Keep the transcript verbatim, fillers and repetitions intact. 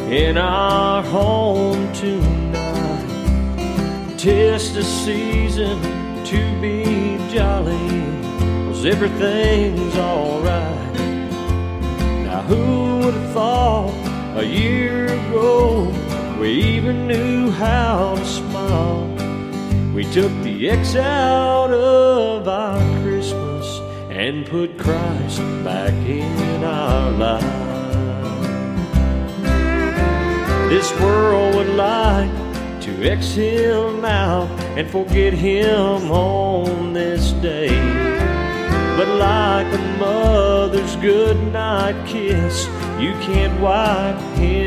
in our home tonight. Tis the season to be jolly, 'cause everything's alright. Now who would have thought a year ago we even knew how to smile? We took the X out of our Christmas and put Christ back in our lives. This world would like to X him out and forget him on this day, but like a mother's goodnight kiss, you can't wipe him